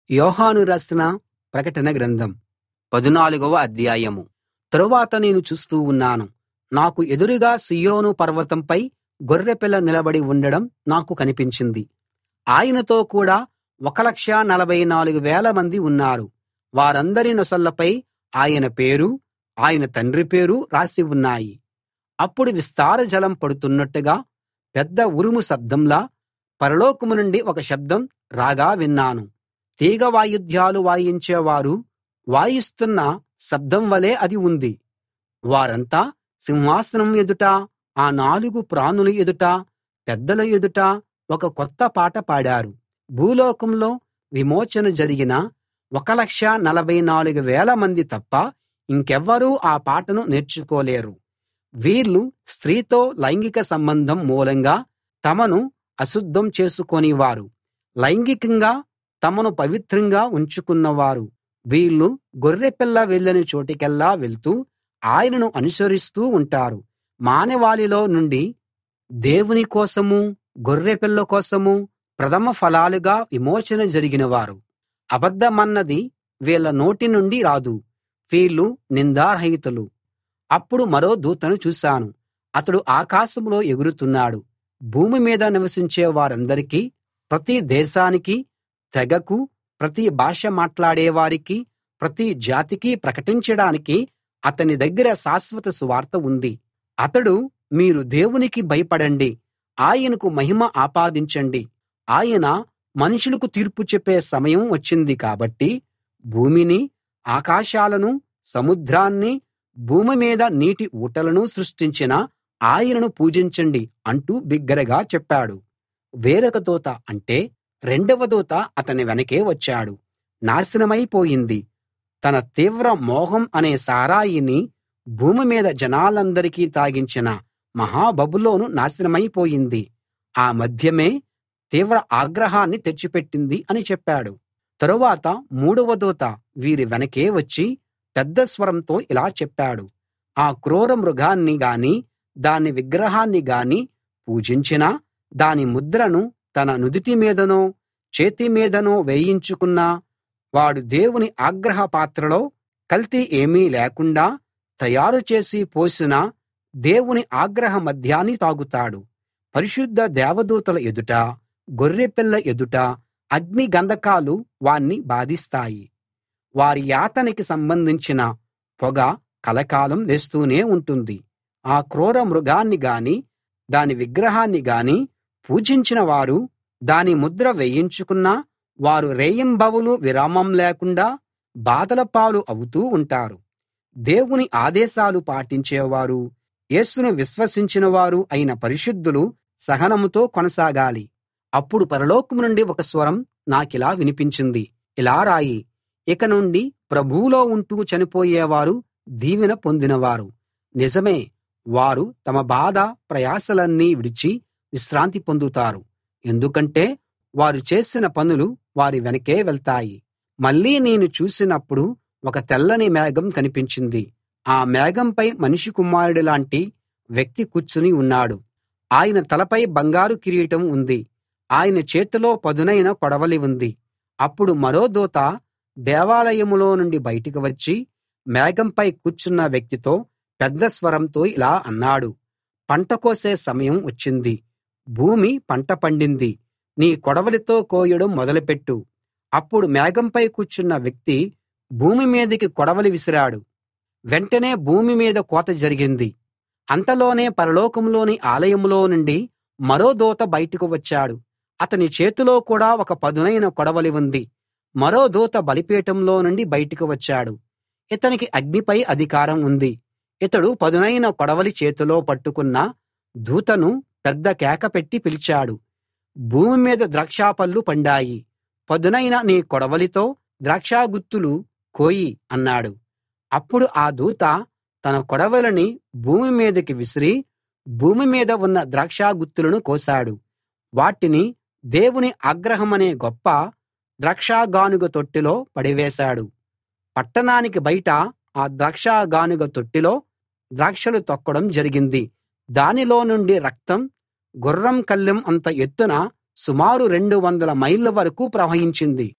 యోహాను రాసిన ప్రకటన గ్రంథం 14వ అధ్యాయం. తరువాత నేను చూస్తూ ఉన్నాను, నాకు ఎదురుగా సీయోను పర్వతంపై గొర్రెపిల్ల నిలబడి ఉండడం నాకు కనిపించింది. ఆయనతో కూడా 1,44,000 మంది ఉన్నారు. వారందరి నొసళ్ళపై ఆయన పేరూ ఆయన తండ్రి పేరూ రాసి ఉన్నాయి. అప్పుడు విస్తార జలం పడుతున్నట్టుగా పెద్ద ఉరుము శబ్దంలా పరలోకం నుండి ఒక శబ్దం రాగా విన్నాను. తీగ వాయిద్యాలు వాయించేవారు వాయిస్తున్న శబ్దం వలె అది ఉంది. వారంతా సింహాసనం ఎదుటా, ఆ 4 ప్రాణుల ఎదుటా, పెద్దల ఎదుటా ఒక కొత్త పాట పాడారు. భూలోకంలో విమోచన జరిగిన 1,44,000 మంది తప్ప ఇంకెవ్వరూ ఆ పాటను నేర్చుకోలేరు. వీళ్ళు స్త్రీతో లైంగిక సంబంధం మూలంగా తమను అశుద్ధం చేసుకొనేవారు, లైంగికంగా తమను పవిత్రంగా ఉంచుకున్నవారు. వీళ్ళు గొర్రెపిల్ల వెళ్ళిన చోటికెల్లా వెళ్తూ ఆయనను అనుసరిస్తూ ఉంటారు. మానవాళిలో నుండి దేవుని కోసమూ గొర్రెపిల్ల కోసమూ ప్రథమ ఫలాలుగా విమోచన జరిగినవారు. అబద్ధమన్నది వీళ్ళ నోటి నుండి రాదు. వీళ్ళు నిందారహితులు. అప్పుడు మరో దూతను చూశాను. అతడు ఆకాశంలో ఎగురుతున్నాడు. భూమి మీద నివసించే వారందరికీ, ప్రతి దేశానికీ, తెగకు, ప్రతి భాష మాట్లాడేవారికీ, ప్రతి జాతికీ ప్రకటించడానికి అతని దగ్గర శాశ్వత సువార్త ఉంది. అతడు, మీరు దేవునికి భయపడండి, ఆయనకు మహిమ ఆపాదించండి. ఆయన మనుషులకు తీర్పు చెప్పే సమయం వచ్చింది కాబట్టి భూమినీ, ఆకాశాలనూ, సముద్రాన్నీ, భూమి మీద నీటి ఊటలనూ సృష్టించిన ఆయనను పూజించండి అంటూ బిగ్గరగా చెప్పాడు. వేరొక దూత, అంటే రెండవ దూత అతని వెనకే వచ్చాడు. నాశనమైపోయింది, తన తీవ్ర మోహం అనే సారాయిని భూమి మీద జనాలందరికీ తాగించిన మహా బబులోను నాశనమైపోయింది. ఆ మద్యమే తీవ్ర ఆగ్రహాన్ని తెచ్చిపెట్టింది అని చెప్పాడు. తరువాత మూడవ దూత వీరి వెనకే వచ్చి పెద్ద స్వరంతో ఇలా చెప్పాడు, ఆ క్రూర మృగాన్ని గానీ, దాని విగ్రహాన్ని గానీ పూజించినా, దాని ముద్రను తన నుదిటి మీదనో చేతి మీదనో వేయించుకున్నా వాడు దేవుని ఆగ్రహ పాత్రలో కల్తీ ఏమీ లేకుండా తయారు చేసి పోసిన దేవుని ఆగ్రహ మద్యాన్ని తాగుతాడు. పరిశుద్ధ దేవదూతల ఎదుటా, గొర్రెపిల్ల ఎదుటా అగ్ని గంధకాలు వాణ్ణి బాధిస్తాయి. వారి యాతనకి సంబంధించిన పొగ కలకాలం లేస్తూనే ఉంటుంది. ఆ క్రూర మృగాన్ని గానీ, దాని విగ్రహాన్ని గానీ పూజించిన వారు, దాని ముద్ర వేయించుకున్న వారు రేయింబవలు విరామం లేకుండా బాధల పాలు అవుతూ ఉంటారు. దేవుని ఆదేశాలు పాటించేవారు, యేసును విశ్వసించిన వారు అయిన పరిశుద్ధులు సహనంతో కొనసాగాలి. అప్పుడు పరలోకం నుండి ఒక స్వరం నాకిలా వినిపించింది, ఇలా రాయి, ఇక నుండి ప్రభువులో ఉంటూ చనిపోయేవారు దీవెన పొందినవారు. నిజమే, వారు తమ బాధ ప్రయాసలన్నీ విడిచి విశ్రాంతి పొందుతారు. ఎందుకంటే వారు చేసిన పనులు వారి వెనకే వెళ్తాయి. మళ్ళీ నేను చూసినప్పుడు ఒక తెల్లని మేఘం కనిపించింది. ఆ మేఘంపై మనిషి కుమారుడిలాంటి వ్యక్తి కూర్చుని ఉన్నాడు. ఆయన తలపై బంగారు కిరీటం ఉంది. ఆయన చేతిలో పదునైన కొడవలి ఉంది. అప్పుడు మరో దూత దేవాలయంలో నుండి బయటికి వచ్చి మేఘంపై కూర్చున్న వ్యక్తితో పెద్ద స్వరంతో ఇలా అన్నాడు, పంట కోసే సమయం వచ్చింది. భూమి పంట పండింది. నీ కొడవలితో కోయడం మొదలుపెట్టు. అప్పుడు మేఘంపై కూర్చున్న వ్యక్తి భూమి మీదికి కొడవలి విసిరాడు. వెంటనే భూమి మీద కోత జరిగింది. అంతలోనే పరలోకంలోని ఆలయంలో నుండి మరో దూత బయటకు వచ్చాడు. అతని చేతిలో కూడా ఒక పదునైన కొడవలి ఉంది. మరో దూత బలిపీఠంలో నుండి బయటకు వచ్చాడు. ఇతనికి అగ్నిపై అధికారం ఉంది. ఇతడు పదునైన కొడవలి చేతిలో పట్టుకున్న దూతను పెద్ద కేక పెట్టి పిలిచాడు, భూమి మీద ద్రాక్షపళ్ళు పండాయి. పదునైన నీ కొడవలితో ద్రాక్షగుత్తులు కోయి అన్నాడు. అప్పుడు ఆ దూత తన కొడవలిని భూమి మీదకి విసిరి భూమి మీద ఉన్న ద్రాక్షగుత్తులను కోశాడు. వాటిని దేవుని ఆగ్రహమనే గొప్ప ద్రాక్షగానుగ తొట్టిలో పడివేశాడు. పట్టణానికి బయట ఆ ద్రాక్షగానుగ తొట్టిలో ద్రాక్షలు తొక్కడం జరిగింది. దానిలో నుండి రక్తం గుర్రం కళ్ళెం అంత ఎత్తున సుమారు 200 మైళ్ళ వరకూ ప్రవహించింది.